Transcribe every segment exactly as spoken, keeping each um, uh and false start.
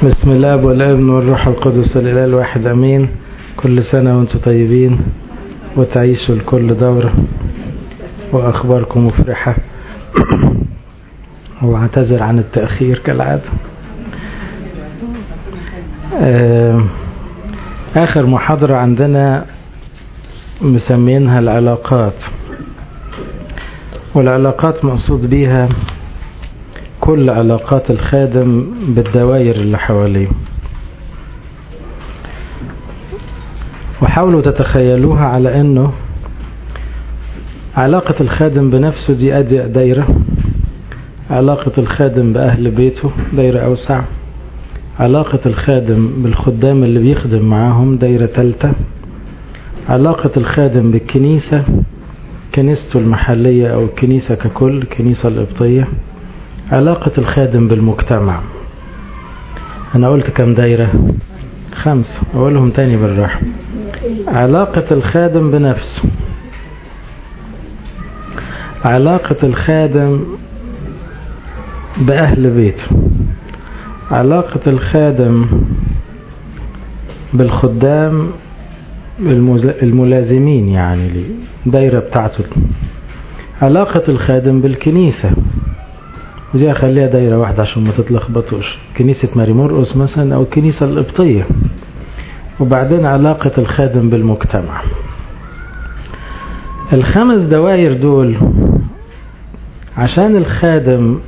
بسم الله والابن والروح القدس الاله الواحد امين. كل سنة وانتم طيبين وتعيشوا لكل دورة واخباركم مفرحة. واعتذر عن التأخير كالعادة. اخر محاضرة عندنا مسمينها العلاقات، والعلاقات مقصود بيها كل علاقات الخادم بالدوائر اللي حواليه. وحاولوا تتخيلوها على انه علاقة الخادم بنفسه دي ادي دايرة، علاقة الخادم باهل بيته دايرة اوسع، علاقة الخادم بالخدام اللي بيخدم معاهم دايرة ثالثة، علاقة الخادم بالكنيسة كنيسته المحلية او الكنيسة ككل الكنيسة القبطية، علاقة الخادم بالمجتمع. أنا قلت كم دايرة؟ خمسة، أقولهم تاني بالراحة. علاقة الخادم بنفسه، علاقة الخادم بأهل بيته، علاقة الخادم بالخدام الملازمين يعني لي دايرة بتاعته، علاقة الخادم بالكنيسة ودي اخليها دايرة واحدة عشان ما تتلخبطوش، كنيسة ماري مرقس مثلا او الكنيسة القبطية. وبعدين علاقة الخادم بالمجتمع. الخمس دوائر دول عشان الخادم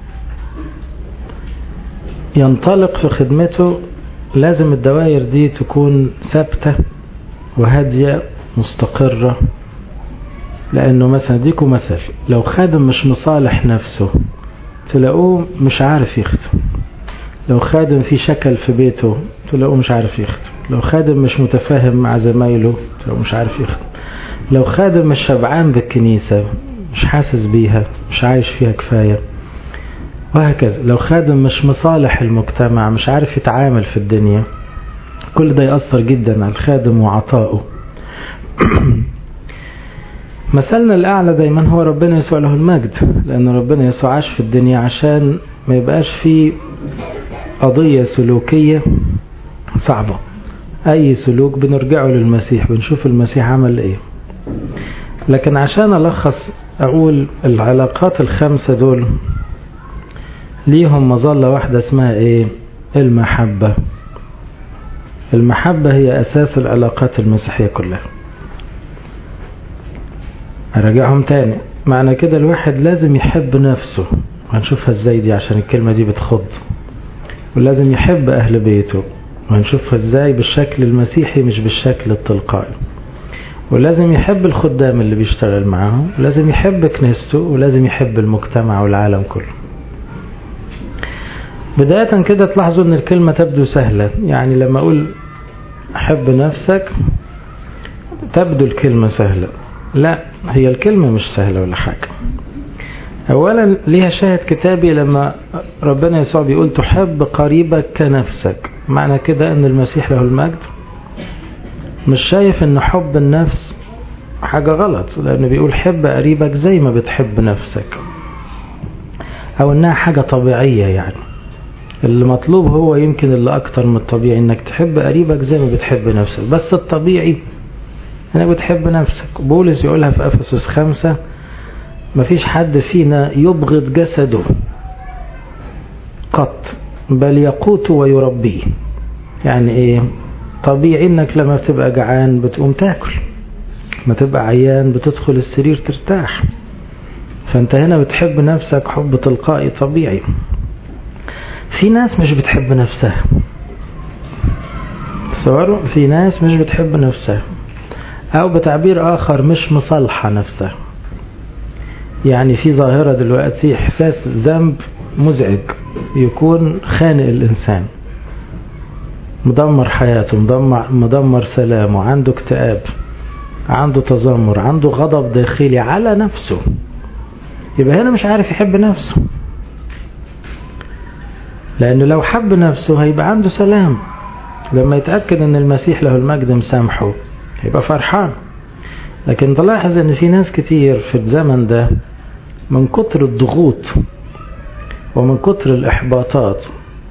ينطلق في خدمته لازم الدوائر دي تكون ثابتة وهادية مستقرة. لانه مثلا ديكم مثل، لو خادم مش مصالح نفسه تلاقوه مش عارف يخدم، لو خادم في شكل في بيته تلاقوه مش عارف يخدم، لو خادم مش متفاهم مع زمايله تلاقوه مش عارف يخدم، لو خادم مش شبعان بالكنيسة مش حاسس بيها مش عايش فيها كفاية، وهكذا. لو خادم مش مصالح المجتمع مش عارف يتعامل في الدنيا، كل ده يأثر جدا على الخادم وعطائه. مثلنا الأعلى دايما هو ربنا يسوع له المجد، لأن ربنا يسوع عاش في الدنيا عشان ما يبقاش فيه قضية سلوكية صعبة. أي سلوك بنرجعه للمسيح، بنشوف المسيح عمل إيه. لكن عشان ألخص أقول العلاقات الخمسة دول ليهم مظلة واحدة اسمها إيه؟ المحبة. المحبة هي أساس العلاقات المسيحية كلها. أرجعهم تاني، معنى كده الواحد لازم يحب نفسه، وهنشوفها ازاي دي عشان الكلمة دي بتخض. ولازم يحب أهل بيته، وهنشوفها ازاي بالشكل المسيحي مش بالشكل التلقائي. ولازم يحب الخدام اللي بيشتغل معاهم، ولازم يحب كنيسته، ولازم يحب المجتمع والعالم كله. بداية كده تلاحظوا ان الكلمة تبدو سهلة، يعني لما أقول أحب نفسك تبدو الكلمة سهلة. لا، هي الكلمة مش سهلة ولا حاجة. اولا ليها شاهد كتابي لما ربنا يسوع بيقول تحب قريبك كنفسك. معنى كده ان المسيح له المجد مش شايف ان حب النفس حاجة غلط، لانه بيقول حب قريبك زي ما بتحب نفسك، او انها حاجة طبيعية. يعني اللي مطلوب هو يمكن اللي اكتر من الطبيعي، انك تحب قريبك زي ما بتحب نفسك، بس الطبيعي انك بتحب نفسك. بولس يقولها في أفسس خمسة، مفيش حد فينا يبغض جسده قط بل يقوت ويربيه. يعني ايه؟ طبيعي انك لما بتبقى جعان بتقوم تاكل، ما تبقى عيان بتدخل السرير ترتاح. فانت هنا بتحب نفسك حب تلقائي طبيعي. في ناس مش بتحب نفسها، تصوروا في ناس مش بتحب نفسها، او بتعبير اخر مش مصالحة نفسها. يعني في ظاهرة دلوقتي احساس ذنب مزعج يكون خانق الانسان، مدمر حياته، مدمر, مدمر سلامه، عنده اكتئاب، عنده تذمر، عنده غضب داخلي على نفسه. يبقى هنا مش عارف يحب نفسه، لانه لو حب نفسه هيبقى عنده سلام. لما يتأكد ان المسيح له المجد مسامحه هيبقى فرحان. لكن تلاحظ ان في ناس كتير في الزمن ده من كتر الضغوط ومن كتر الاحباطات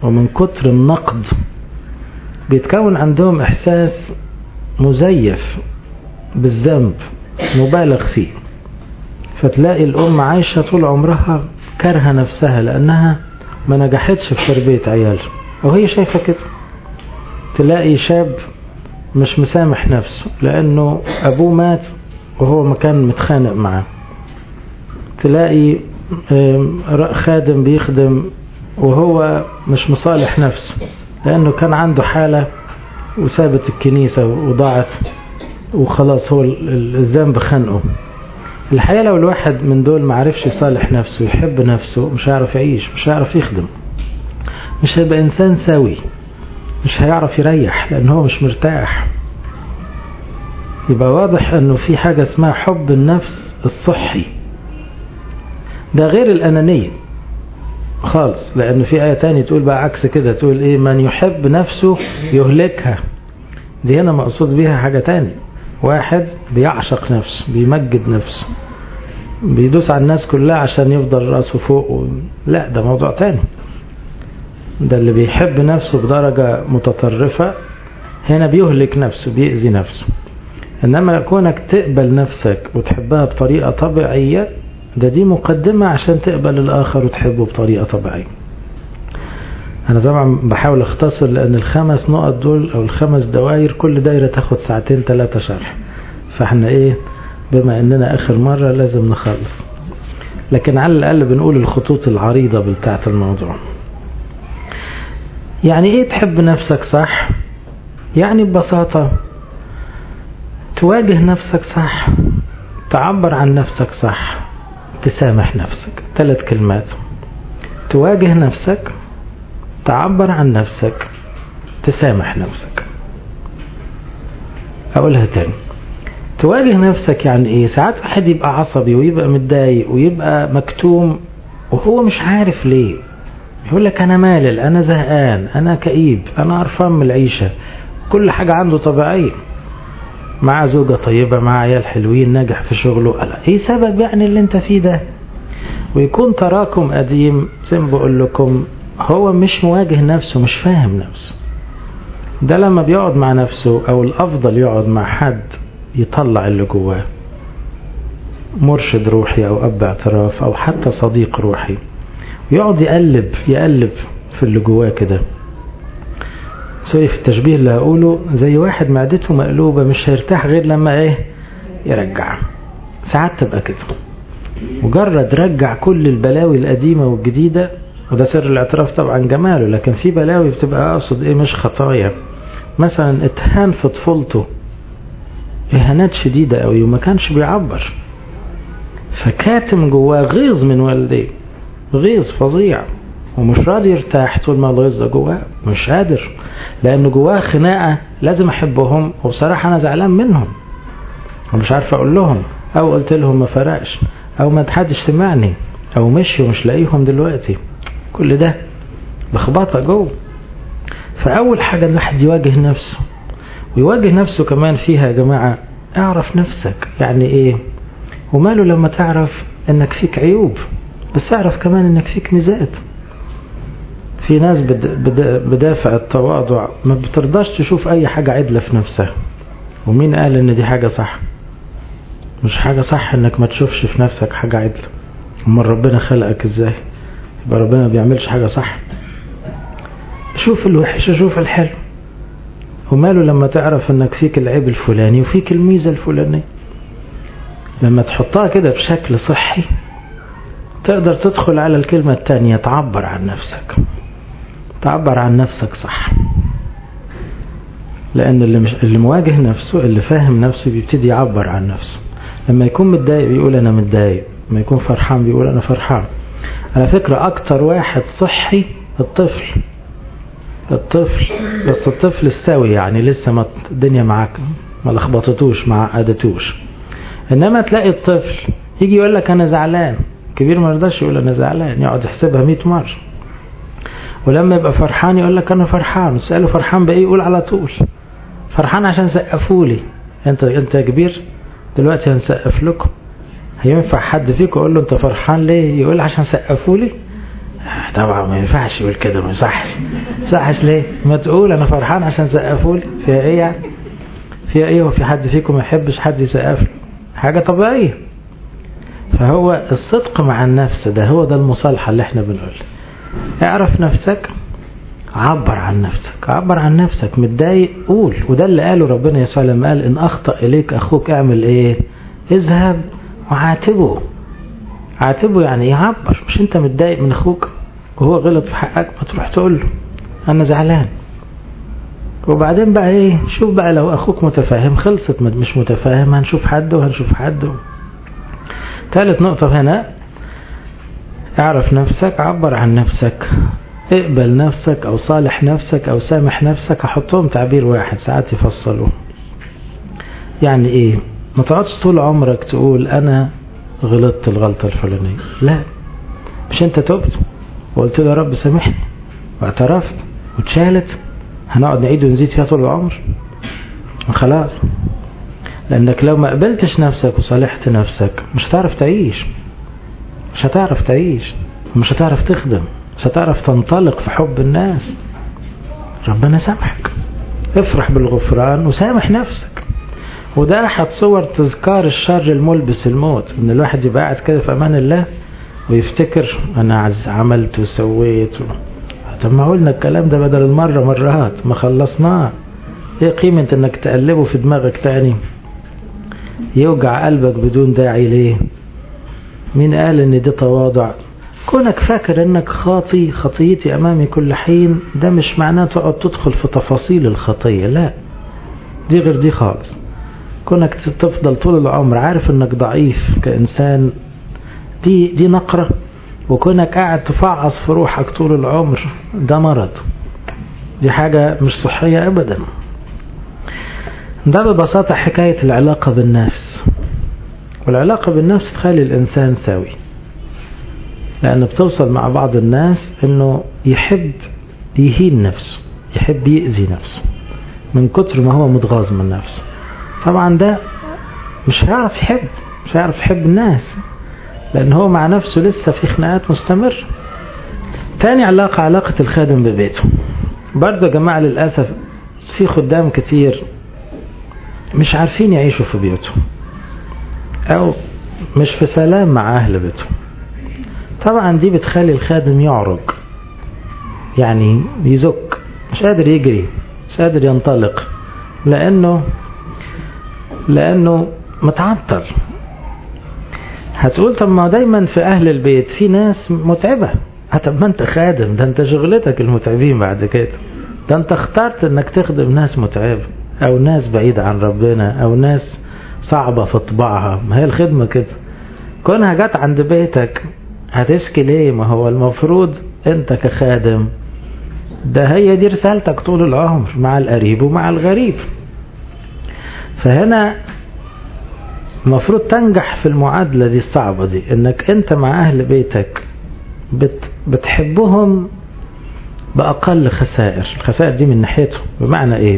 ومن كتر النقد بيتكون عندهم إحساس مزيف بالذنب مبالغ فيه، فتلاقي الأم عايشة طول عمرها كارهة نفسها لأنها ما نجحتش في تربية عيالها، وهي شايفة كده. تلاقي شاب مش مسامح نفسه لأنه أبوه مات وهو ما كان متخانق معاه. تلاقي خادم بيخدم وهو مش مصالح نفسه لأنه كان عنده حالة وسابت الكنيسة وضاعت وخلاص، هو الذنب خانقه. الحقيقة لو الواحد من دول ما عرفش يصالح نفسه يحب نفسه مش هيعرف يعيش، مش هيعرف يخدم، مش هيبقى إنسان سوي، مش هيعرف يريح لأنه هو مش مرتاح. يبقى واضح أنه في حاجة اسمها حب النفس الصحي، ده غير الأنانية خالص، لأنه في آية تانية تقول بقى عكس كده، تقول إيه؟ من يحب نفسه يهلكها. دي هنا مقصود بيها حاجة تانية، واحد بيعشق نفسه، بيمجد نفسه، بيدوس على الناس كلها عشان يفضل رأسه فوق و... لا، ده موضوع تاني. ده اللي بيحب نفسه بدرجة متطرفة، هنا بيهلك نفسه، بيأذي نفسه. إنما كونك تقبل نفسك وتحبها بطريقة طبيعية، ده دي مقدمة عشان تقبل الآخر وتحبه بطريقة طبيعية. أنا طبعا بحاول اختصر لأن الخمس نقط دول أو الخمس دوائر كل دايرة تاخد ساعتين ثلاثة شرح، فاحنا إيه بما أننا آخر مرة لازم نخلص، لكن على الأقل بنقول الخطوط العريضة بتاعة الموضوع. يعني إيه تحب نفسك صح؟ يعني ببساطة تواجه نفسك صح، تعبر عن نفسك صح، تسامح نفسك. ثلاث كلمات: تواجه نفسك، تعبر عن نفسك، تسامح نفسك. أقولها تاني: تواجه نفسك يعني إيه؟ ساعات واحد يبقى عصبي ويبقى متضايق ويبقى مكتوم وهو مش عارف ليه، يقول لك أنا مالل، أنا زهقان، أنا كئيب، أنا قرفان من العيشة، كل حاجة عنده طبيعية، مع زوجة طيبة، مع عيال حلوين، ناجح في شغله. ألا إيه سبب يعني اللي أنت فيه ده؟ ويكون تراكم قديم زي ما بقول لكم، هو مش مواجه نفسه، مش فاهم نفسه. ده لما بيقعد مع نفسه، أو الأفضل يقعد مع حد يطلع اللي جواه، مرشد روحي أو أب اعتراف أو حتى صديق روحي، ويقعد يقلب يقلب في اللي جواه كده. سوي في التشبيه اللي هقوله زي واحد معدته مقلوبة، مش هيرتاح غير لما ايه يرجع. ساعات تبقى كده، مجرد رجع كل البلاوي القديمة والجديدة، وده سر الاعتراف طبعا جماله، لكن في بلاوي بتبقى اقصد ايه مش خطايا، مثلا اتهان في طفولته اهانات شديدة قوي وما كانش بيعبر، فكاتم جواه غيظ من والديه، غيظ فظيع، ومش راضي يرتاح طول ما الغيظ ده جواه، مش قادر، لأنه جواه خناقة لازم أحبهم، وبصراحة أنا زعلان منهم ومش عارف أقول لهم، أو قلت لهم ما فرقش، أو ما حدش سمعني، أو مشي ومش لاقيهم دلوقتي. كل ده لخبطة جوه. فأول حاجة الواحد يواجه نفسه، ويواجه نفسه كمان فيها يا جماعة، اعرف نفسك يعني إيه، وماله لما تعرف أنك فيك عيوب، بس اعرف كمان أنك فيك ميزات. في ناس بدافع التواضع ما بترضاش تشوف أي حاجة عدلة في نفسها، ومين قال إن دي حاجة صح؟ مش حاجة صح إنك ما تشوفش في نفسك حاجة عدلة. أما ربنا خلقك إزاي؟ يبقى ربنا ما بيعملش حاجة صح. شوف الوحش شوف الحلو، وماله لما تعرف إنك فيك العيب الفلاني وفيك الميزة الفلانية. لما تحطها كده بشكل صحي تقدر تدخل على الكلمة التانية، تعبر عن نفسك، تعبر عن نفسك صح. لأن اللي, مش اللي مواجه نفسه، اللي فاهم نفسه، بيبتدي يعبر عن نفسه. لما يكون متضايق بيقول أنا متضايق، لما يكون فرحان بيقول أنا فرحان. على فكرة أكتر واحد صحي الطفل، الطفل بس الطفل السوي، يعني لسه ما الدنيا معاك ما لخبطتوش ما عقدتوش. إنما تلاقي الطفل يجي يقول لك أنا زعلان، كبير ما يرضاش يقول أنا زعلان، يقعد يحسبها مئة مرة. ولما يبقى فرحان يقول لك أنا فرحان، تسأله فرحان بإيه؟ يقول على طول فرحان عشان سقفولي. أنت أنت كبير دلوقتي هنسقف لكم، هينفع حد فيكم يقول له أنت فرحان ليه؟ يقول عشان سقفولي. طبعا ما ينفعش يقول كده، ما يصحش. صحش ليه؟ ما تقول انا فرحان عشان سقفوا لي، فيها ايه يعني؟ فيها ايه؟ وفي حد فيكم ما يحبش حد يسقف له؟ حاجه طبيعيه. فهو الصدق مع النفس ده هو ده المصالحه اللي احنا بنقول. اعرف نفسك، عبر عن نفسك، عبر عن نفسك. متضايق قول، وده اللي قاله ربنا يسوع لما قال ان اخطأ اليك اخوك اعمل ايه؟ اذهب وعاتبه. عاتبه يعني يعبر. مش انت متضايق من اخوك وهو غلط في حقك، ما تروح تقول له انا زعلان. وبعدين بقى ايه؟ شوف بقى لو اخوك متفاهم خلصت، مش متفاهم هنشوف حد وهنشوف حد. ثالث نقطة هنا، اعرف نفسك، عبر عن نفسك، اقبل نفسك او صالح نفسك او سامح نفسك. احطهم تعبير واحد ساعات يفصلوا. يعني ايه؟ ما تقعدش طول عمرك تقول انا غلطت الغلطة الفلانية. لا، مش انت تبت وقلت له يا رب سامحني واعترفت واتشالت، هنقعد نعيد ونزيد فيها طول العمر؟ خلاص. لانك لو ما قبلتش نفسك وصالحت نفسك مش هتعرف تعيش، مش هتعرف تعيش ومش هتعرف تخدم، مش هتعرف تنطلق في حب الناس. ربنا سامحك، افرح بالغفران وسامح نفسك. وده احد صور تذكار الشر الملبس الموت، ان الواحد يبقى قاعد كده في امان الله ويفتكر انا عملت وسويت. طب ما قلنا الكلام ده بدل المرة مرات، ما خلصناه. ايه قيمة انك تقلبه في دماغك تاني؟ يوجع قلبك بدون داعي ليه؟ مين قال ان ده تواضع؟ كونك فاكر انك خاطي، خطيتي امامي كل حين، ده مش معناه تقعد تدخل في تفاصيل الخطية. لا، دي غير دي خالص. كونك تفضل طول العمر عارف انك ضعيف كإنسان، دي دي نقرة. وكونك قاعد تفعص في روحك طول العمر، ده مرض، دي حاجة مش صحية ابدا. ده ببساطة حكاية العلاقة بالنفس. والعلاقة بالنفس تخلي الإنسان سوي، لأنه بتوصل مع بعض الناس إنه يحب يهين نفسه، يحب يأذي نفسه من كتر ما هو متغاظ من نفسه. طبعا ده مش هيعرف يحب، مش هيعرف يحب الناس، لأن هو مع نفسه لسه في خناقات مستمر. تاني علاقة، علاقة الخادم ببيته. برضه يا جماعة للأسف في خدام كتير مش عارفين يعيشوا في بيوتهم، أو مش في سلام مع أهل بيتهم. طبعا دي بتخلي الخادم يعرج، يعني يزك، مش قادر يجري، مش قادر ينطلق، لأنه لأنه متعطل. هتقول طب ما دايما في أهل البيت في ناس متعبة. طب ما أنت خادم، ده أنت شغلتك المتعبين بعد كده، ده أنت اخترت أنك تخدم ناس متعبة أو ناس بعيدة عن ربنا أو ناس صعبة في طباعها. ما هي الخدمة كده. كونها جت عند بيتك هتشكي ليه؟ ما هو المفروض أنت كخادم ده هي دي رسالتك طول العمر مع القريب ومع الغريب. فهنا المفروض تنجح في المعادلة دي الصعبة دي، انك انت مع اهل بيتك بت بتحبهم بأقل خسائر. الخسائر دي من ناحيتهم بمعنى ايه؟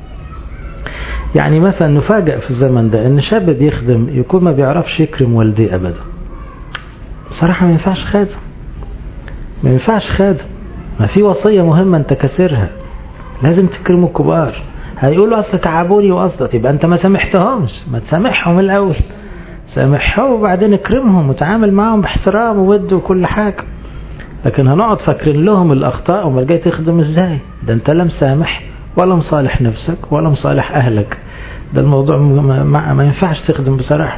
يعني مثلا نفاجأ في الزمن ده ان شاب بيخدم يكون ما بيعرفش يكرم والديه ابدا. بصراحة ما ينفعش خادم، ما ينفعش خادم. ما في وصية مهمة انت كسرها، لازم تكرموا الكبار. هيقولوا اصل تعبوني واصلا، يبقى انت ما سامحتهمش. ما تسامحهم الاول، سامحهم وبعدين اكرمهم وتعامل معهم باحترام وود وكل حاجة. لكن هنقعد فاكرين لهم الاخطاء وما جاي تخدم ازاي؟ ده انت لا مسامح ولا مصالح نفسك ولا مصالح اهلك. ده الموضوع ما, ما, ما ينفعش تخدم بصراحة.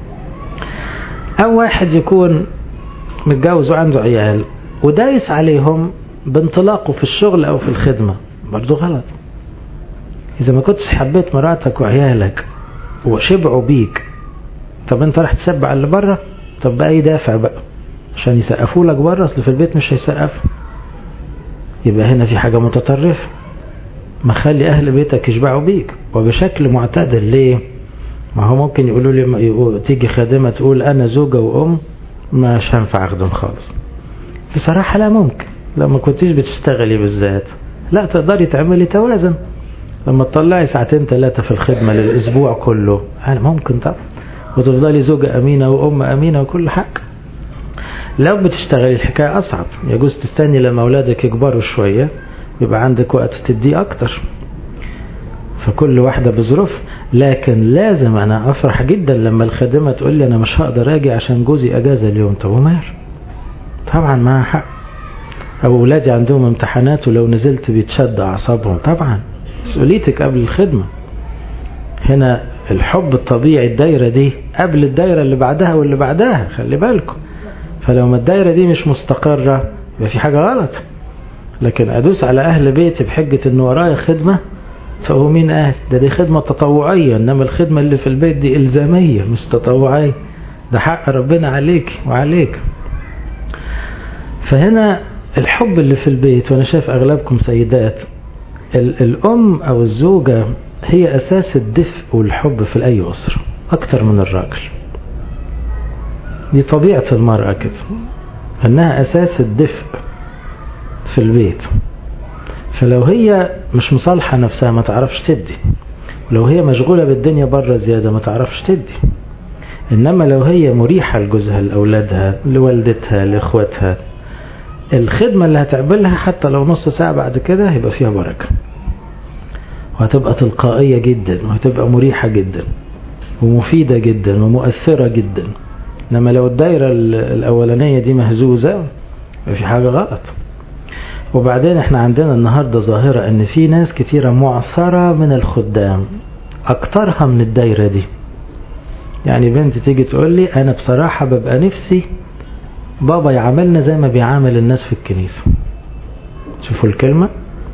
او واحد يكون متجوز وعنده عيال ودايس عليهم بانطلاقه في الشغل او في الخدمة، برضو غلط. إذا ما كنتش حبيت مراتك وعيالك وشبعوا بيك، طب أنت راح تسبع اللي برا؟ طب بقى يدافع بقى عشان يسقفوا لك برا، أصل في البيت مش هيسقفوا. يبقى هنا في حاجة متطرفة. ما خلي أهل بيتك يشبعوا بيك وبشكل معتدل. ليه؟ ما هو ممكن يقولوا لي تيجي خادمة تقول أنا زوجة وأم مش هنفع أخدم خالص. بصراحة لا، ممكن لما كنتيش بتشتغلي بالذات لا تقدري تعملي توازن. لما تطلعي ساعتين ثلاثة في الخدمة للأسبوع كله أنا ممكن طبعا، وتفضلي زوجة أمينة وأم أمينة وكل حاجة. لو بتشتغلي الحكاية أصعب، يجوز تستني لما أولادك يكبروا شوية يبقى عندك وقت تدي أكتر، فكل واحدة بظروف. لكن لازم أنا أفرح جدا لما الخادمة تقول لي أنا مش هقدر أجي عشان جوزي أجازة اليوم. طب ومال؟ طبعا معها حق. أو أولادي عندهم امتحانات ولو نزلت بيتشد أعصابهم، طبعا مسؤوليتك قبل الخدمة. هنا الحب الطبيعي الدايرة دي قبل الدايرة اللي بعدها واللي بعدها، خلي بالكم. فلو ما الدايرة دي مش مستقرة يبقى في حاجة غلط. لكن أدوس على أهل بيتي بحجة إنه ورايا خدمة، فهو مين قال؟ ده دي خدمة تطوعية، إنما الخدمة اللي في البيت دي إلزامية مش تطوعية، ده حق ربنا عليك وعليك. فهنا الحب اللي في البيت، وأنا شايف أغلبكم سيدات، الأم أو الزوجة هي أساس الدفء والحب في أي أسرة أكتر من الراجل. دي طبيعة المرأة كده، أنها أساس الدفء في البيت. فلو هي مش مصالحة نفسها ما تعرفش تدي، ولو هي مشغولة بالدنيا برا زيادة ما تعرفش تدي. إنما لو هي مريحة لجوزها لأولادها لوالدتها لإخواتها، الخدمة اللي هتقبلها حتى لو نص ساعة بعد كده هيبقى فيها بركة، وهتبقى تلقائية جدا، وهتبقى مريحة جدا ومفيدة جدا ومؤثرة جدا. إنما لو الدائرة الأولانية دي مهزوزة في حاجة غلط. وبعدين احنا عندنا النهاردة ظاهرة ان في ناس كتيرة معثرة من الخدام اكترها من الدائرة دي. يعني بنت تيجي تقول لي انا بصراحة ببقى نفسي بابا يعاملنا زي ما بيعامل الناس في الكنيسة. شوفوا الكلمة،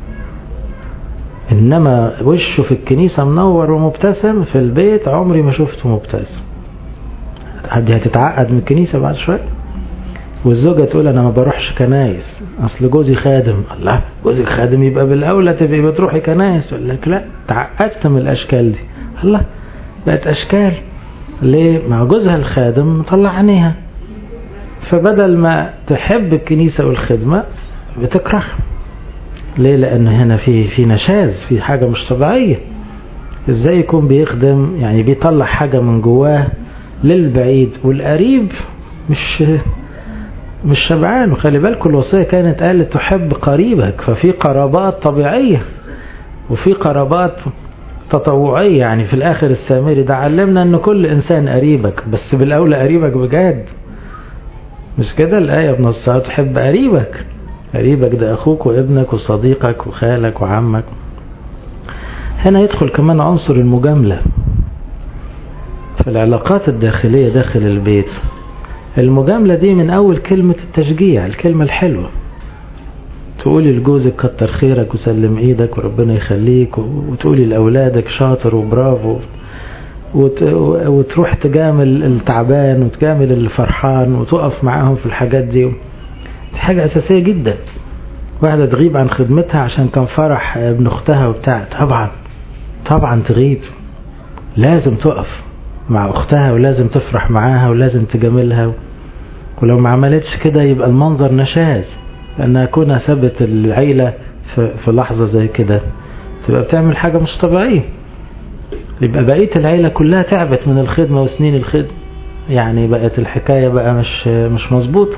انما وشه في الكنيسة منور ومبتسم، في البيت عمري ما شفته مبتسم. هدي هتتعقد من الكنيسة بعد شوية. والزوجة تقول انا ما بروحش كنايس اصل جوزي خادم. الله، جوزك خادم يبقى بالاولى تبقي بتروحي كنايس. يقول لك لا، تعقدت من الاشكال دي. الله، بقت اشكال ليه؟ مع جوزها الخادم مطلع عينيها، فبدل ما تحب الكنيسة والخدمة بتكرهها. ليه؟ لان هنا في في نشاز، في حاجة مش طبيعية. ازاي يكون بيخدم يعني بيطلع حاجة من جواه للبعيد، والقريب مش مش شبعان. وخلي بالكم الوصية كانت قالت تحب قريبك، ففي قرابات طبيعية وفي قرابات تطوعية. يعني في الآخر السامري ده علمنا أن كل إنسان قريبك، بس بالأولى قريبك بجد، مش كده الآية بنصها تحب قريبك. قريبك ده أخوك وابنك وصديقك وخالك وعمك. هنا يدخل كمان عنصر المجاملة في العلاقات الداخلية داخل البيت. المجاملة دي من أول كلمة التشجيع، الكلمة الحلوة، تقولي لجوزك كتر خيرك وسلم ايدك وربنا يخليك، وتقولي لأولادك شاطر وبرافو، وت... وتروح تجامل التعبان وتجامل الفرحان وتقف معاهم في الحاجات دي. دي حاجة أساسية جدا. واحدة تغيب عن خدمتها عشان كان فرح ابن اختها وبتاع، طبعا طبعا تغيب، لازم تقف مع اختها ولازم تفرح معاها ولازم تجاملها. ولو ما عملتش كده يبقى المنظر نشاز، لأنها كونها ثبت العيلة في لحظة زي كده تبقى بتعمل حاجة مش طبيعية. يبقى بقية العيلة كلها تعبت من الخدمة وسنين الخدمة، يعني بقت الحكاية بقى مش مش مظبوطة.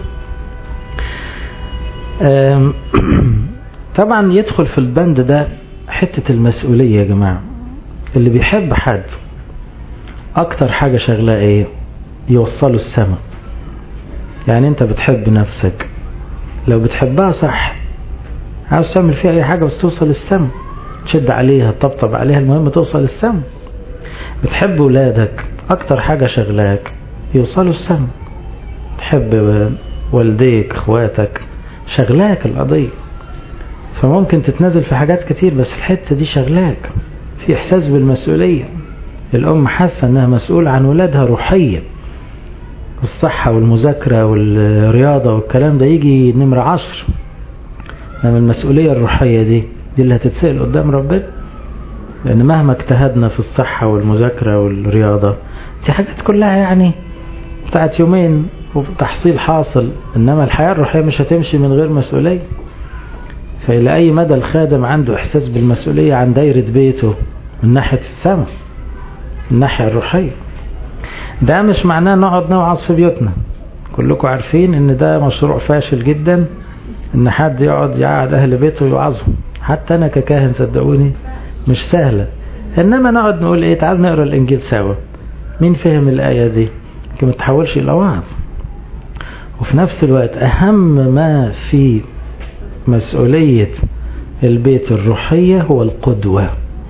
طبعا يدخل في البند ده حتة المسؤولية يا جماعة. اللي بيحب حد اكتر حاجة شغلة ايه؟ يوصله السما. يعني انت بتحب نفسك، لو بتحبها صح عاوز تعمل فيها اي حاجة بس توصل السما، تشد عليها تطبطب عليها، المهم توصل السما. بتحب ولادك اكتر حاجة شغلاك يوصلوا السما. تحب والديك اخواتك شغلاك القضية، فممكن تتنازل في حاجات كتير بس الحتة دي شغلاك، في احساس بالمسؤولية. الام حاسة انها مسؤول عن ولادها روحيا، الصحة والمذاكرة والرياضة والكلام ده يجي نمرة عشر، لما المسؤولية الروحية دي دي اللي هتتسأل قدام ربنا. لأن مهما اجتهدنا في الصحة والمذاكرة والرياضة دي حاجات كلها يعني بتاعت يومين وتحصيل حاصل، إنما الحياة الروحية مش هتمشي من غير مسؤولية. فإلى أي مدى الخادم عنده إحساس بالمسؤولية عن دايرة بيته من ناحية السماء، من الناحية الروحية. ده مش معناه نقعد نوعظ في بيوتنا كلكم عارفين ان ده مشروع فاشل جدا، ان حد يقعد يقعد اهل بيته ويوعظهم. حتى انا ككاهن صدقوني مش سهلة. انما نقعد نقول ايه، تعال نقرأ الانجيل سوا، مين فهم الآية دي، كما تحولش الى وعظ. وفي نفس الوقت اهم ما في مسؤولية البيت الروحية هو القدوة.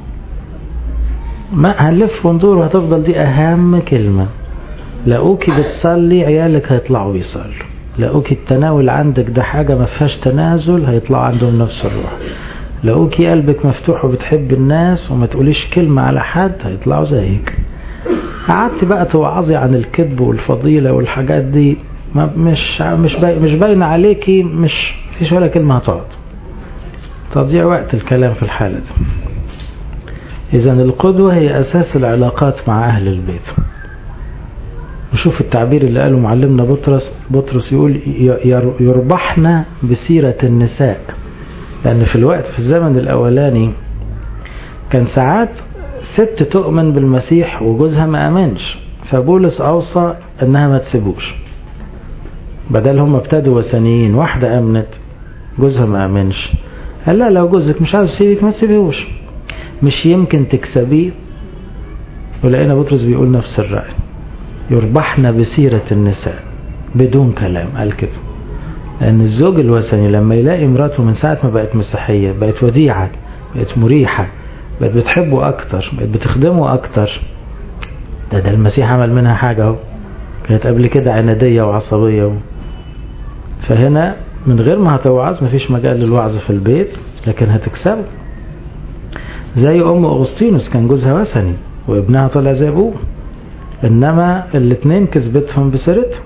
ما هنلف وندور وهتفضل دي اهم كلمة. لقوكي بتصلي عيالك هيطلعوا بيصلوا، لقوكي التناول عندك ده حاجة ما فيهاش تنازل هيطلعوا عندهم نفس الروح، لقوكي قلبك مفتوح وبتحب الناس وما تقوليش كلمة على حد هيطلعوا زيك. قعدت بقى توعظي عن الكذب والفضيلة والحاجات دي ما مش مش باين مش باين عليكي، مش فيش ولا كلمة هتقعد، تضيع وقت الكلام في الحالة دي. إذن القدوة هي أساس العلاقات مع أهل البيت. وشوف التعبير اللي قاله معلمنا بطرس، بطرس يقول يربحنا بسيرة النساء. لأن في الوقت في الزمن الأولاني كان ساعات ست تؤمن بالمسيح وجوزها ما أمنش، فبولس أوصى أنها ما تسيبوش، بدل هم ابتدوا وثنيين. واحدة أمنت جوزها ما أمنش، قال لا لو جوزك مش عايز يسيبك ما تسيبيهوش، مش يمكن تكسبيه. ولقينا بطرس بيقول نفس الرأي، يربحنا بسيرة النساء بدون كلام. قال كده لأن الزوج الوثني لما يلاقي مراته من ساعة ما بقت مسيحية بقت وديعة، بقت مريحة، بقت بتحبه أكتر، بقت بتخدمه أكتر، ده ده المسيح عمل منها حاجة اهو. كانت قبل كده عنادية وعصبية و... فهنا من غير ما هتوعظ مفيش مجال للوعظ في البيت، لكن هتكسبه. زي أم أغسطينوس كان جوزها وثني وابنها طلع زي أبوه، إنما الاثنين كسبتهم بسيرتهم.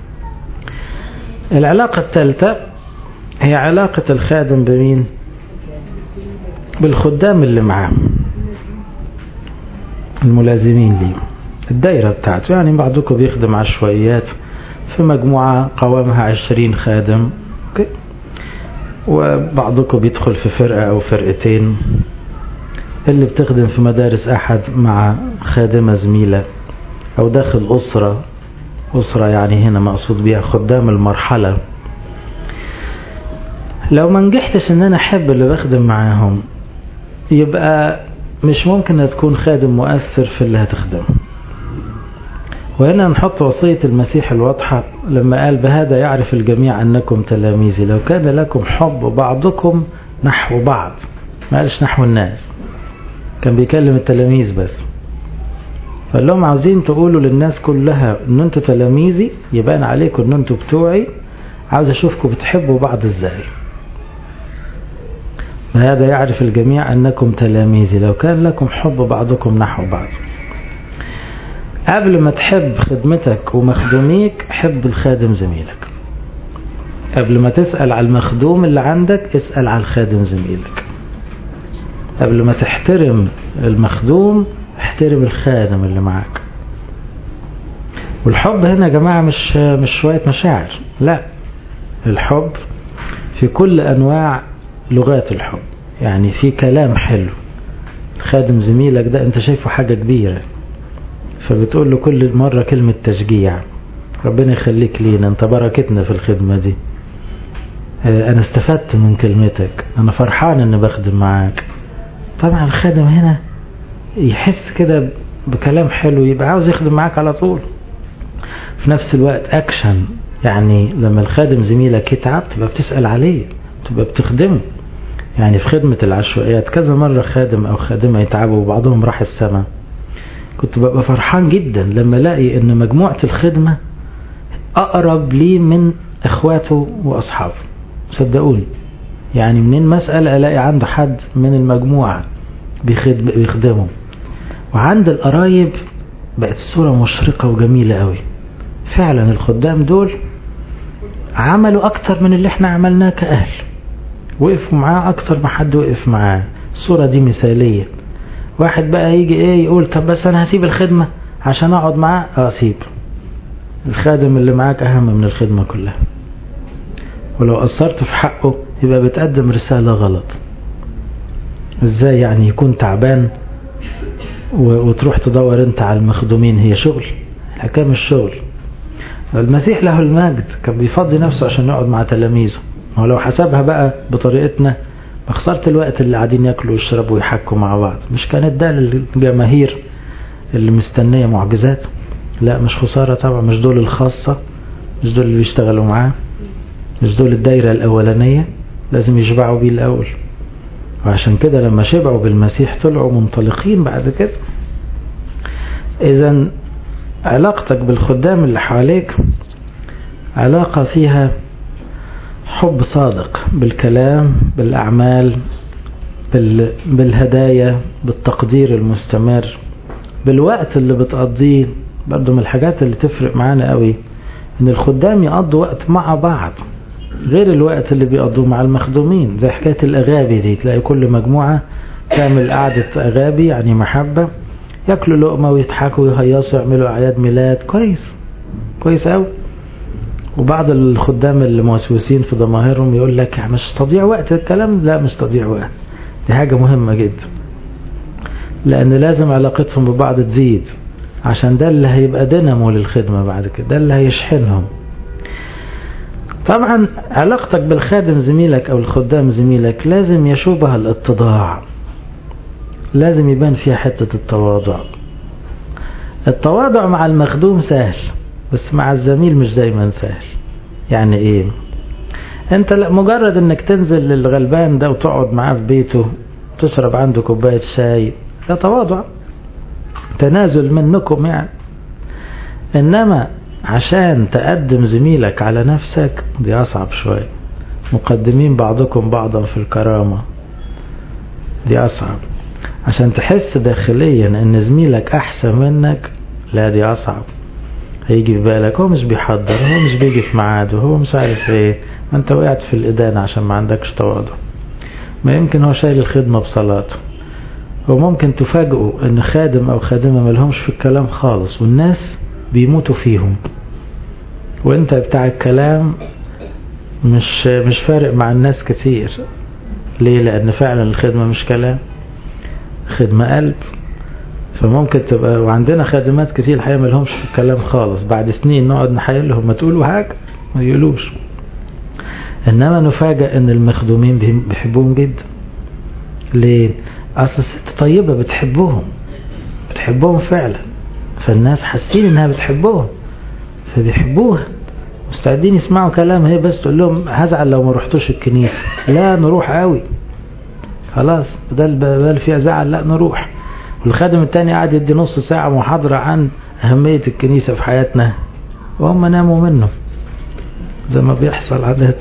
العلاقة الثالثة هي علاقة الخادم بمين؟ بالخدام اللي معاه، الملازمين ليه، الدايرة بتاعته. يعني بعضكم بيخدم عشوائيات في مجموعة قوامها عشرين خادم، وبعضكم بيدخل في فرقة أو فرقتين، اللي بتخدم في مدارس أحد مع خادمة زميلة، أو داخل أسرة. أسرة يعني هنا مقصود بيها خدام المرحلة. لو ما نجحتش ان انا احب اللي بخدم معاهم يبقى مش ممكن تكون خادم مؤثر في اللي هتخدمه. وهنا نحط وصية المسيح الواضحة لما قال بهذا يعرف الجميع أنكم تلاميذي لو كان لكم حب بعضكم نحو بعض. ما قالش نحو الناس، كان بيكلم التلاميذ بس. فقال لهم عاوزين تقولوا للناس كلها ان انتوا تلاميذي، يبان عليكم ان انتوا بتوعي، عاوز اشوفكم بتحبوا بعض ازاي. بهذا يعرف الجميع أنكم تلاميذي لو كان لكم حب بعضكم نحو بعض. قبل ما تحب خدمتك ومخدوميك حب الخادم زميلك. قبل ما تسأل على المخدوم اللي عندك اسأل على الخادم زميلك. قبل ما تحترم المخدوم احترم الخادم اللي معاك. والحب هنا يا جماعة مش مش شوية مشاعر، لا، الحب في كل أنواع لغات الحب. يعني في كلام حلو، خادم زميلك ده انت شايفه حاجة كبيرة فبتقول له كل مرة كلمة تشجيع، ربنا يخليك لينا، انت بركتنا في الخدمة دي، انا استفدت من كلمتك، انا فرحان ان بخدم معاك. طبعا الخادم هنا يحس كده بكلام حلو يبقى عاوز يخدم معاك على طول. في نفس الوقت اكشن، يعني لما الخادم زميلك يتعب تبقى بتسأل عليه، تبقى بتخدمه. يعني في خدمة العشوائيات كذا مرة خادم أو خادمة يتعبوا وبعضهم راح السماء، كنت ببقى فرحان جدا لما الاقي ان مجموعة الخدمة أقرب لي من إخواته وأصحابه. صدقوني يعني منين مسأل ألاقي عنده حد من المجموعة بيخدمه. وعند القرايب بقت الصورة مشرقة وجميلة قوي. فعلا الخدام دول عملوا أكتر من اللي احنا عملناه كأهل، وقفوا معاه أكتر ما حد وقف معاه. الصورة دي مثالية. واحد بقى يجي ايه يقول طب بس أنا هسيب الخدمة عشان أقعد معاه، أسيب. الخادم اللي معاك أهم من الخدمة كلها، ولو قصرت في حقه يبقى بتقدم رسالة غلط. ازاي يعني يكون تعبان وتروح تدور انت على المخدومين؟ هي شغل، الحكاية مش شغل. المسيح له المجد كان بيفضي نفسه عشان يقعد مع تلاميذه. هو لو حسبها بقى بطريقتنا ما خسرت الوقت اللي قاعدين ياكلوا ويشربوا ويحكوا مع بعض. مش كانت ده للجماهير اللي مستنية معجزات؟ لا مش خسارة طبعا. مش دول الخاصة، مش دول اللي بيشتغلوا معاه، مش دول الدايرة الأولانية، لازم يشبعوا بيه الأول. وعشان كده لما شبعوا بالمسيح طلعوا منطلقين بعد كده. إذن علاقتك بالخدام اللي حواليك علاقة فيها حب صادق بالكلام، بالأعمال، بالهدايا، بالتقدير المستمر، بالوقت اللي بتقضيه. برضو من الحاجات اللي تفرق معانا قوي ان الخدام يقضوا وقت مع بعض غير الوقت اللي بيقضوه مع المخدومين. زي حكاية الأغابي دي، تلاقي كل مجموعة تعمل قعدة أغابي يعني محبة، يأكلوا لقمة ويضحكوا ويهيصوا ويعملوا أعياد ميلاد. كويس كويس قوي. وبعض الخدام الموسوسين في ضماهرهم يقول لك يعني مش تضيع وقت الكلام. لا مش تضيع وقت، دي حاجة مهمة جدا، لأن لازم علاقتهم ببعض تزيد، عشان ده اللي هيبقى دينامو للخدمة بعد كده، ده اللي هيشحنهم. طبعا علاقتك بالخادم زميلك أو الخدام زميلك لازم يشوبها الاتضاع، لازم يبان فيها حتة التواضع. التواضع مع المخدوم سهل، بس مع الزميل مش دايما سهل. يعني ايه؟ انت مجرد انك تنزل للغلبان ده وتقعد معاه في بيته تشرب عنده كوباية شاي، ده تواضع، تنازل منكم يعني. انما عشان تقدم زميلك على نفسك دي اصعب شوية. مقدمين بعضكم بعضا في الكرامة، دي اصعب. عشان تحس داخليا ان زميلك احسن منك، لا دي اصعب. هيجي في بالك هو مش بيحضر، هو مش بيجي في ميعاده، هو مش عارف ايه، ما انت وقعت في الإدانة عشان ما عندكش تواضع. ما يمكن هو شايل الخدمة بصلاته. وممكن تفاجئوا ان خادم او خادمة ملهمش في الكلام خالص والناس بيموتوا فيهم، وانت بتاع الكلام مش مش فارق مع الناس كتير. ليه؟ لان فعلا الخدمة مش كلام، خدمة قلب. فممكن تبقى، وعندنا خادمات كتير الحقيقة ملهمش في الكلام خالص، بعد سنين نقعد نحايل لهم ما تقولوا حاجة ما يقولوش. انما نفاجأ ان المخدومين بيحبوهم جدا. ليه؟ اصل الست طيبة بتحبهم، بتحبهم فعلا، فالناس حاسين انها بتحبهم فبيحبوها، مستعدين يسمعوا كلامها. هي بس تقول لهم هزعل لو ما رحتوش الكنيسة، لا نروح قوي خلاص، بدل بال فيها زعل، لا نروح. والخادم التاني قاعد يدي نص ساعة محاضرة عن أهمية الكنيسة في حياتنا وهم ناموا منه زي ما بيحصل عادة.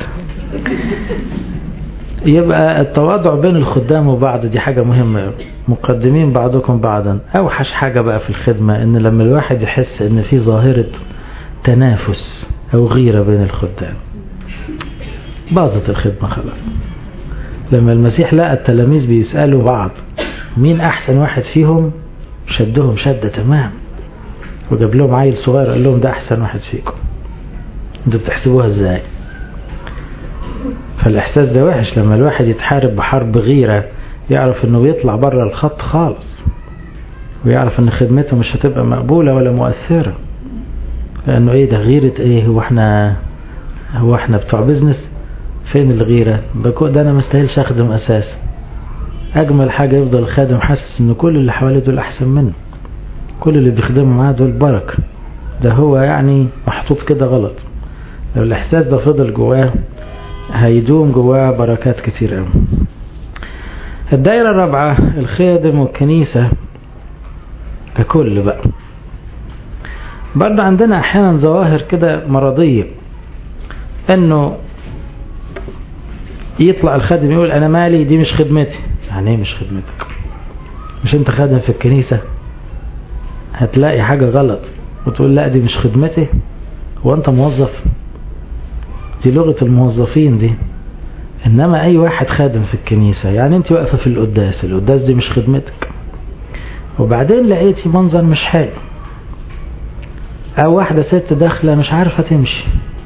يبقى التواضع بين الخدام وبعض دي حاجة مهمة. مقدمين بعضكم بعضا. أوحش حاجة بقى في الخدمة إن لما الواحد يحس إن في ظاهرة تنافس أو غيرة بين الخدام، باظت الخدمة خلاص. لما المسيح لقى التلاميذ بيسألوا بعض مين أحسن واحد فيهم، شدهم شدة تمام، وجاب لهم عيل صغير قال لهم ده أحسن واحد فيكم، انتوا بتحسبوها ازاي؟ فالإحساس ده وحش. لما الواحد يتحارب بحرب غيرة يعرف انه بيطلع بره الخط خالص، ويعرف ان خدمته مش هتبقى مقبولة ولا مؤثرة. لأنه ايه ده؟ غيرة ايه؟ هو احنا هو احنا بتوع بيزنس؟ فين الغيرة؟ ده انا مستاهلش اخدم اساسا. اجمل حاجة يفضل الخادم حاسس ان كل اللي حواليه دول احسن منه، كل اللي بيخدموا معاه دول بركة، ده هو يعني محطوط كده غلط. لو الاحساس ده فضل جواه هيدوم جواه بركات كتير قوي. الدائرة الرابعة الخادم والكنيسة ككل بقى. برضه عندنا احيانا ظواهر كده مرضية، انه يطلع الخادم يقول انا مالي، دي مش خدمتي. يعني ايه مش خدمتك؟ مش انت خادم في الكنيسة؟ هتلاقي حاجة غلط وتقول لا دي مش خدمتي، وانت موظف. دي لغة الموظفين دي. انما اي واحد خادم في الكنيسة يعني انت واقفة في القداس، القداس دي مش خدمتك، وبعدين لقيتي منظر مش حلو، او واحدة ست داخلة مش عارفة تمشي،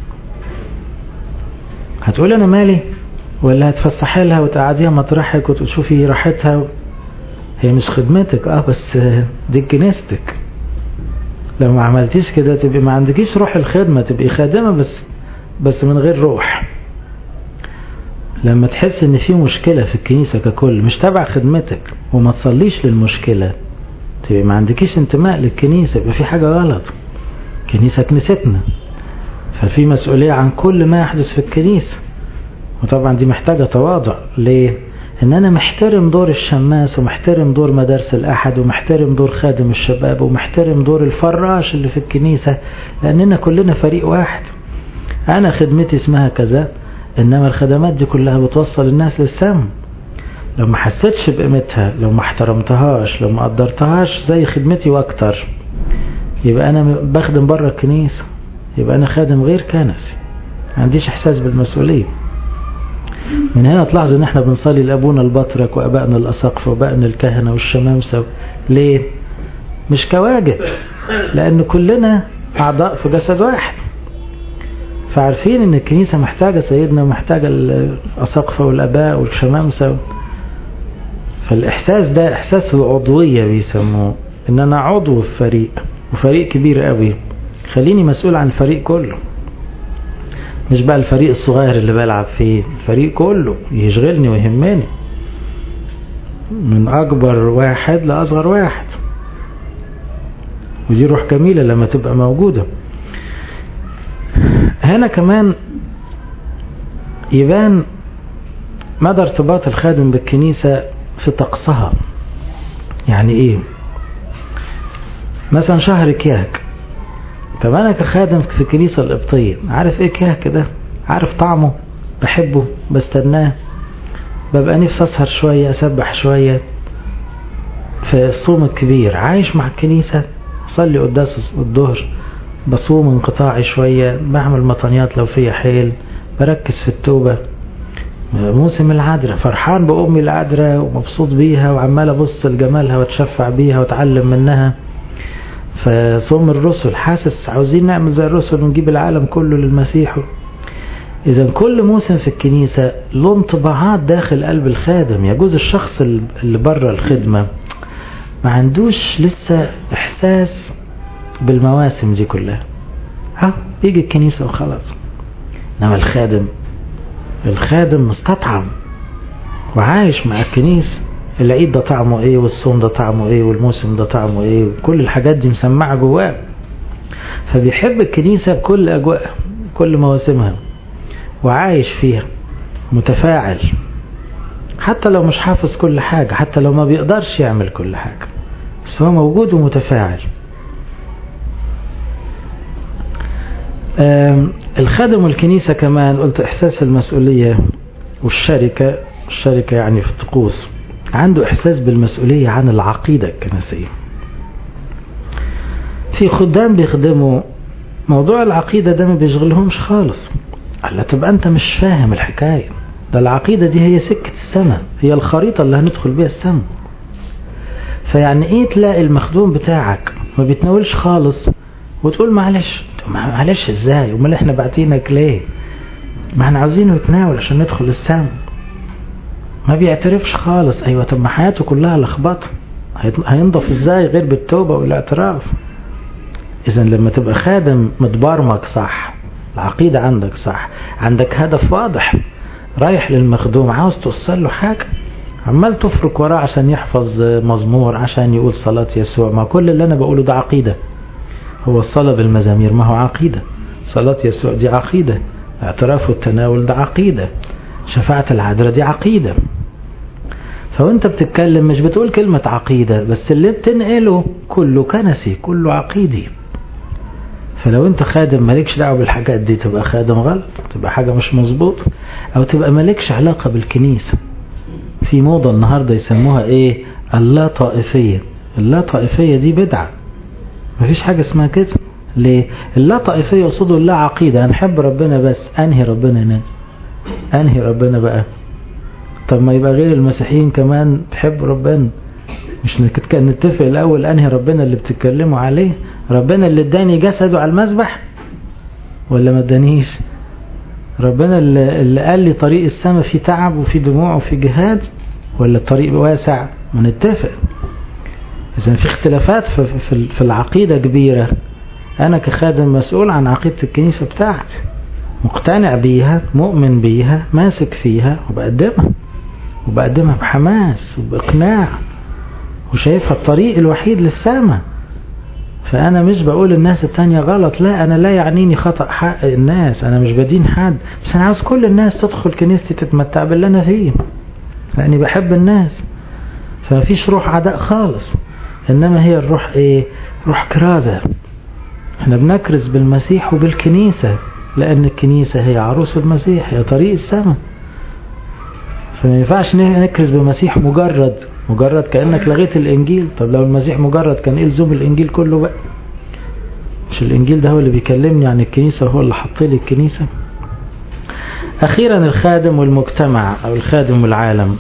هتقول انا مالي؟ ولا هتفسحي لها وتقعديها مطرحك وتشوفي راحتها؟ هي مش خدمتك اه، بس دي كنيستك. لو ما عملتيش كده تبقي ما عندكيش روح الخدمة، تبقي خادمة بس بس من غير روح. لما تحس ان في مشكلة في الكنيسة ككل مش تبع خدمتك وما تصليش للمشكلة، تبقي ما عندكيش انتماء للكنيسة، يبقى في حاجة غلط. كنيسة كنيستنا، ففي مسؤولية عن كل ما يحدث في الكنيسة. وطبعا دي محتاجة تواضع. ليه؟ ان انا محترم دور الشماس، ومحترم دور مدارس الاحد، ومحترم دور خادم الشباب، ومحترم دور الفراش اللي في الكنيسة، لاننا كلنا فريق واحد. انا خدمتي اسمها كذا، انما الخدمات دي كلها بتوصل الناس للسم. لو ما حسيتش بقيمتها، لو ما احترمتهاش، لو ما قدرتهاش زي خدمتي واكتر، يبقى انا بخدم بره الكنيسة، يبقى انا خادم غير كنسي، ما عنديش احساس بالمسؤولية. من هنا تلاحظ ان احنا بنصلي لابونا البطرك وابائنا الاساقفه وابائنا الكهنه والشمامسه. ليه؟ مش كواجب، لان كلنا اعضاء في جسد واحد، فعارفين ان الكنيسه محتاجه سيدنا ومحتاجه الاساقفه والاباء والشمامسه. فالاحساس ده احساس العضويه بيسموه، ان انا عضو في فريق، وفريق كبير قوي، خليني مسؤول عن الفريق كله، مش بقى الفريق الصغير اللي بلعب فيه، الفريق كله يشغلني ويهمني، من أكبر واحد لأصغر واحد. ودي روح جميلة لما تبقى موجودة. هنا كمان يبان مدى ارتباط الخادم بالكنيسة في طقسها. يعني ايه؟ مثلا شهر كياك، طب انا كخادم في الكنيسة القبطية عارف ايه كياك ده؟ عارف طعمه، بحبه، بستناه، ببقى نفسي اسهر شوية، اسبح شوية في الصوم الكبير، عايش مع الكنيسة، صلي قداس الظهر، بصوم انقطاعي شوية، بعمل مطانيات لو فيها حيل، بركز في التوبة. موسم العذراء، فرحان بأمي العذراء ومبسوط بيها وعمال ابص لجمالها واتشفع بيها واتعلم منها. فصوم الرسل، حاسس عاوزين نعمل زي الرسل ونجيب العالم كله للمسيح. إذا كل موسم في الكنيسة له انطباعات داخل قلب الخادم. يجوز الشخص اللي بره الخدمة ما عندوش لسه إحساس بالمواسم دي كلها، ها بيجي الكنيسة وخلاص. إنما الخادم الخادم مستطعم وعايش مع الكنيسة، العيد ده طعمه ايه، والصوم ده طعمه ايه، والموسم ده طعمه ايه، كل الحاجات دي مسمعة جواه. فبيحب الكنيسة بكل أجواء، كل مواسمها، وعايش فيها، متفاعل، حتى لو مش حافظ كل حاجة، حتى لو ما بيقدرش يعمل كل حاجة، بس هو موجود ومتفاعل. الخادم والكنيسة كمان قلت إحساس المسؤولية والشركة. الشركة يعني في الطقوس، عنده إحساس بالمسؤولية عن العقيدة الكنسية. في خدام بيخدموا موضوع العقيدة ده ما بيشغلهمش خالص. قال تبقى أنت مش فاهم الحكاية، ده العقيدة دي هي سكة السماء، هي الخريطة اللي هندخل بيها السماء. فيعني إيه تلاقي المخدوم بتاعك ما بيتناولش خالص وتقول معلش، معلش إزاي؟ وما احنا بعتينك ليه؟ ما احنا عاوزينه يتناول عشان ندخل السماء. ما بيعترفش خالص. أيوة، طب ما حياته كلها لخبطة، هينضف إزاي غير بالتوبة والاعتراف؟ إذن لما تبقى خادم متبرمج صح، العقيدة عندك صح، عندك هدف واضح، رايح للمخدوم عاوز توصل له حاجة، عمال تفرك وراه عشان يحفظ مزمور، عشان يقول صلاة يسوع. ما كل اللي أنا بقوله ده عقيدة. هو الصلاة بالمزامير ما هو عقيدة، صلاة يسوع دي عقيدة، اعتراف والتناول ده عقيدة، شفاعة العذراء دي عقيدة. فوانت بتتكلم مش بتقول كلمة عقيدة بس، اللي بتنقله كله كنسي، كله عقيدي. فلو انت خادم مالكش دعوه بالحاجات دي تبقى خادم غلط، تبقى حاجة مش مظبوط، او تبقى مالكش علاقة بالكنيسة. في موضة النهاردة يسموها ايه؟ اللا طائفية. اللا طائفية دي بدعة، مفيش حاجة اسمها كده. ليه؟ اللا طائفية يقصدوا اللا عقيدة، هنحب ربنا بس انهي ربنا ناس، انهي ربنا بقى. طب ما يبقى غير المسيحيين كمان تحب ربنا، مش كان نتفق الاول انهي ربنا اللي بتتكلموا عليه؟ ربنا اللي اداني جسده على المذبح ولا ما ادانيش؟ ربنا اللي قال لي طريق السماء في تعب وفي دموع وفي جهاد، ولا الطريق واسع؟ ما نتفق. إذا في اختلافات في العقيدة كبيرة، أنا كخادم مسؤول عن عقيدة الكنيسة بتاعتي، مقتنع بيها، مؤمن بيها، ماسك فيها، وبقدمها وبقدمها بحماس وبإقناع، وشايفها الطريق الوحيد للسماء. فأنا مش بقول الناس التانية غلط، لا، أنا لا يعنيني خطأ حق الناس، أنا مش بدين حد، بس أنا عاوز كل الناس تدخل كنيستي تتمتع باللي أنا فيه، لأني بحب الناس. فمفيش روح عداء خالص، إنما هي الروح إيه؟ روح كرازة. احنا بنكرز بالمسيح وبالكنيسة، لأن الكنيسة هي عروس المسيح، هي طريق السماء. فما ينفعش نكرز بالمسيح مجرد مجرد كأنك لغيت الإنجيل. طب لو المسيح مجرد كان إيه لزوم الإنجيل كله بقى؟ مش الإنجيل ده هو اللي بيكلمني عن الكنيسة وهو اللي حط لي الكنيسة؟ أخيرا الخادم والمجتمع أو الخادم والعالم.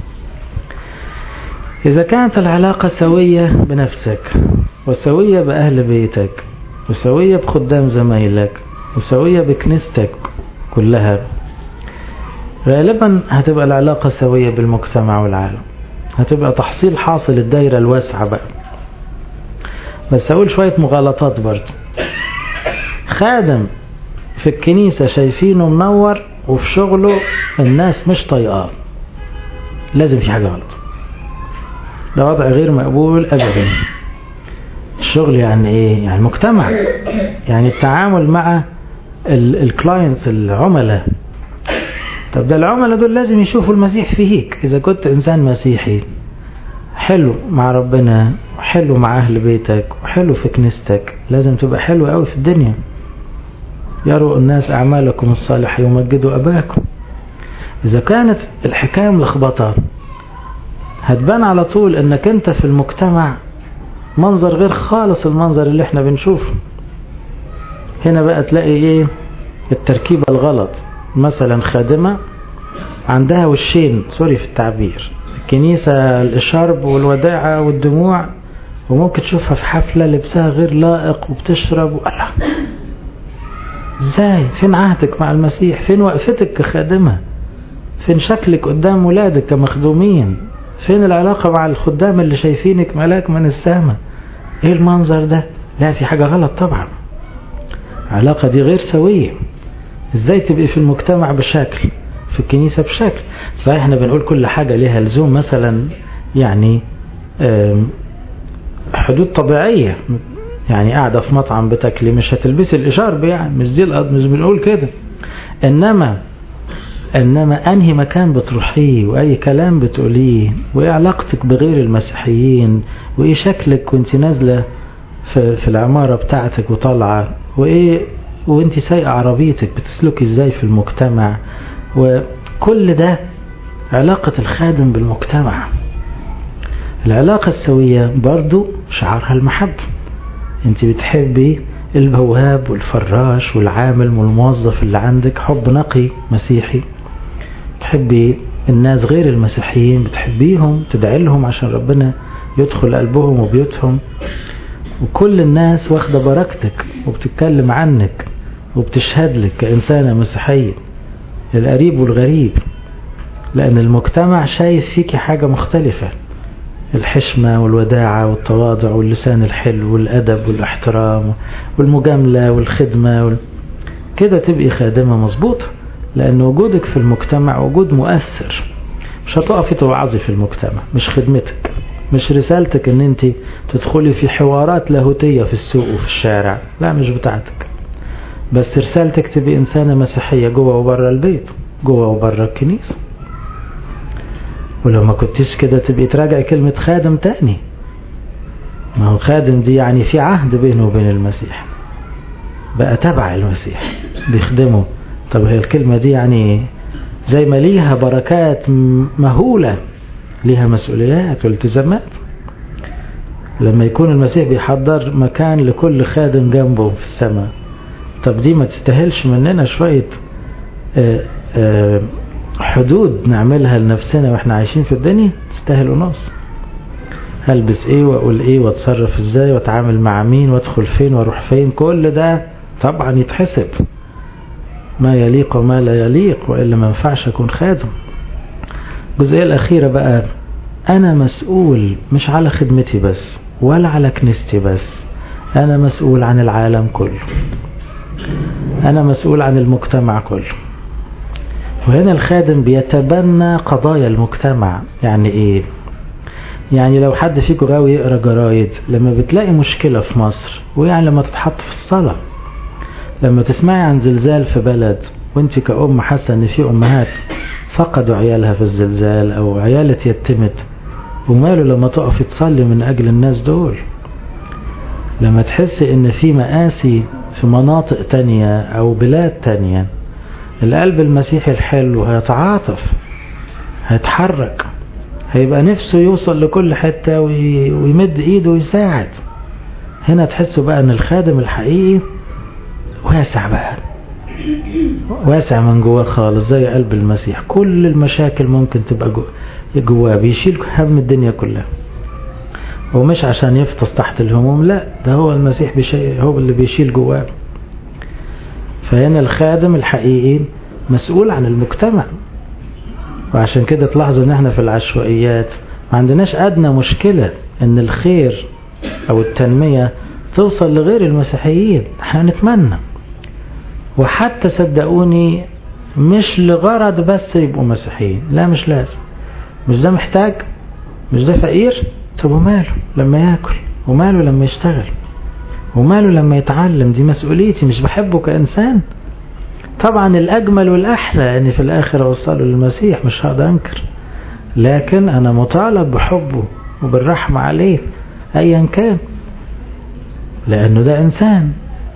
إذا كانت العلاقة سوية بنفسك، وسوية بأهل بيتك، وسوية بخدام زمايلك، وسوية بكنيستك كلها، غالبا هتبقى العلاقة سوية بالمجتمع والعالم، هتبقى تحصيل حاصل الدائرة الواسعة بقى. بس أقول شوية مغالطات برضه. خادم في الكنيسة شايفينه منور، وفي شغله الناس مش طايقاه، لازم في حاجة غلط. ده وضع غير مقبول أبدا. الشغل يعني إيه؟ يعني مجتمع، يعني التعامل مع الكلاينتس، العملاء. طب ده العملاء دول لازم يشوفوا المسيح فيك. إذا كنت إنسان مسيحي حلو مع ربنا، وحلو مع أهل بيتك، وحلو في كنيستك، لازم تبقى حلو قوي في الدنيا. يروا الناس أعمالكم الصالحة يمجدوا أباكم. إذا كانت الحكاية ملخبطة، هتبان على طول أنك أنت في المجتمع منظر غير خالص المنظر اللي احنا بنشوفه. هنا بقى تلاقي ايه التركيبة الغلط. مثلا خادمة عندها وشين، سوري في التعبير، الكنيسة الشرب والوداعة والدموع، وممكن تشوفها في حفلة لبسها غير لائق وبتشرب وقلع. ازاي؟ فين عهدك مع المسيح؟ فين وقفتك كخادمة؟ فين شكلك قدام ولادك كمخدومين؟ فين العلاقة مع الخدام اللي شايفينك ملاك من السماء؟ ايه المنظر ده؟ لا، في حاجة غلط طبعا. علاقة دي غير سوية. ازاي تبقي في المجتمع بشكل، في الكنيسة بشكل؟ صحيح احنا بنقول كل حاجة ليها لزوم، مثلا يعني حدود طبيعية، يعني قاعدة في مطعم بتاكلي مش هتلبسي الإشارب، يعني مش دي الأرض، مش بنقول كده. إنما إنما أنهي مكان بتروحيه، وأي كلام بتقوليه، وإيه علاقتك بغير المسيحيين، وإيه شكلك وانت نازلة في, في العمارة بتاعتك وطالعة، وإيه وانت سايقة عربيتك بتسلكي إزاي في المجتمع. وكل ده علاقة الخادم بالمجتمع. العلاقة السوية برضو شعارها المحبة. انت بتحبي البواب والفراش والعامل والموظف اللي عندك حب نقي مسيحي. تحبي الناس غير المسيحيين، بتحبيهم، تدعي لهم عشان ربنا يدخل قلبهم وبيوتهم. وكل الناس واخدة بركتك وبتتكلم عنك وبتشهد لك كإنسانة مسيحية للقريب والغريب، لأن المجتمع شايف فيك حاجة مختلفة. الحشمة والوداعة والتواضع واللسان الحلو والأدب والاحترام والمجاملة والخدمة وال... كده تبقي خادمة مظبوطة، لأن وجودك في المجتمع وجود مؤثر. مش هتقفي توعظي في المجتمع، مش خدمتك، مش رسالتك ان انت تدخلي في حوارات لاهوتية في السوق وفي الشارع، لا مش بتاعتك. بس رسالتك تبقي إنسانة مسيحية جوه وبره البيت، جوه وبره الكنيسة. ولو ما كنتش كده تبقي تراجعي كلمة خادم تاني. ما هو خادم دي يعني في عهد بينه وبين المسيح، بقى تبع المسيح بيخدمه. طب هي الكلمة دي يعني زي ما ليها بركات مهولة، ليها مسؤوليات والتزامات. لما يكون المسيح بيحضر مكان لكل خادم جنبه في السماء، طب دي ما تستاهلش مننا شوية آآ آآ حدود نعملها لنفسنا واحنا عايشين في الدنيا؟ تستاهل ونص. هلبس ايه واقول ايه واتصرف ازاي واتعامل مع مين وادخل فين واروح فين، كل ده طبعا يتحسب، ما يليق وما لا يليق، وإلا ما ينفعش أكون خادم. الجزئية الأخيرة بقى أنا مسؤول مش على خدمتي بس ولا على كنيستي بس، أنا مسؤول عن العالم كله، أنا مسؤول عن المجتمع كله. وهنا الخادم بيتبنى قضايا المجتمع. يعني إيه؟ يعني لو حد فيكم غاوي يقرأ جرايد، لما بتلاقي مشكلة في مصر، ويعني لما تتحط في الصلاة، لما تسمعي عن زلزال في بلد وانت كأم حاسة ان في امهات فقدوا عيالها في الزلزال او عيالة يتمت، وماله لما تقف تصلي من اجل الناس دول؟ لما تحس ان في مآسي في مناطق تانية او بلاد تانية، القلب المسيحي الحلو هيتعاطف، هيتحرك، هيبقى نفسه يوصل لكل حتة ويمد ايده ويساعد. هنا تحسوا بقى ان الخادم الحقيقي واسع بقى، واسع من جواه خالص زي قلب المسيح. كل المشاكل ممكن تبقى جواه، بيشيل هم الدنيا كلها، ومش عشان يفطس تحت الهموم، لا، ده هو المسيح بيشي... هو اللي بيشيل جواه. فهنا الخادم الحقيقي مسؤول عن المجتمع. وعشان كده تلاحظوا ان احنا في العشوائيات ما عندناش ادنى مشكلة ان الخير او التنمية توصل لغير المسيحيين. احنا نتمنى، وحتى صدقوني مش لغرض بس يبقوا مسيحيين، لا مش لازم. مش ده محتاج؟ مش ده فقير؟ طب وماله لما ياكل، وماله لما يشتغل، وماله لما يتعلم؟ دي مسؤوليتي، مش بحبه كإنسان. طبعا الأجمل والأحلى أني في الآخر أوصله للمسيح، مش هقدر أنكر، لكن أنا مطالب بحبه وبالرحمة عليه أيا كان، لأنه ده إنسان.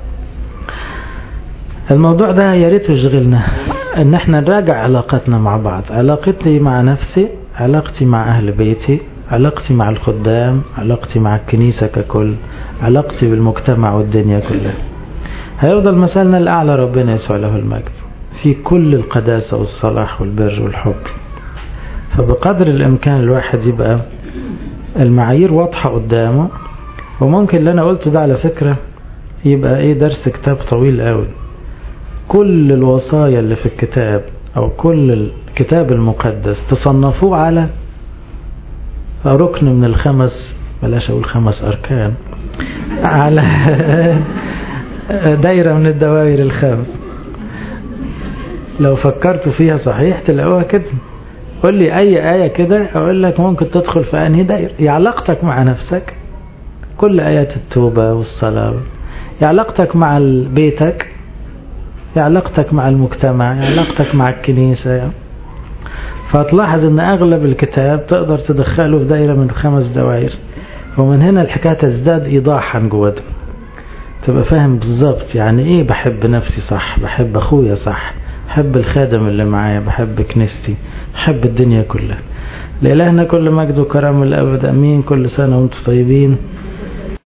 الموضوع ده يا ريت يشغلنا، ان احنا نراجع علاقتنا مع بعض، علاقتي مع نفسي، علاقتي مع اهل بيتي، علاقتي مع الخدام، علاقتي مع الكنيسة ككل، علاقتي بالمجتمع والدنيا كلها. هيفضل مثلنا الاعلى ربنا يسوع له المجد في كل القداسة والصلاح والبر والحب. فبقدر الامكان الواحد يبقى المعايير واضحة قدامه. وممكن اللي انا قلته ده على فكرة يبقى ايه، درس كتاب طويل قوي. كل الوصايا اللي في الكتاب او كل الكتاب المقدس تصنفوه على ركن من الخمس، بلاش اقول خمس اركان، على دايرة من الدوائر الخمس. لو فكرتوا فيها صحيح تلاقوها كده. قول لي اي آية كده اقول لك ممكن تدخل في انهي دايرة. يا علاقتك مع نفسك، كل آيات التوبة والصلاة، يا علاقتك مع بيتك، يا علاقتك مع المجتمع، يا علاقتك مع الكنيسة. فتلاحظ ان اغلب الكتاب تقدر تدخله في دايرة من خمس دوائر. ومن هنا الحكاية تزداد ايضاحا جوه، تبقى فاهم بالظبط يعني ايه بحب نفسي صح، بحب اخويا صح، بحب الخادم اللي معايا، بحب كنيستي، بحب الدنيا كلها. لإلهنا كل مجد وكرم الأبد، أمين. كل سنة وانتم طيبين.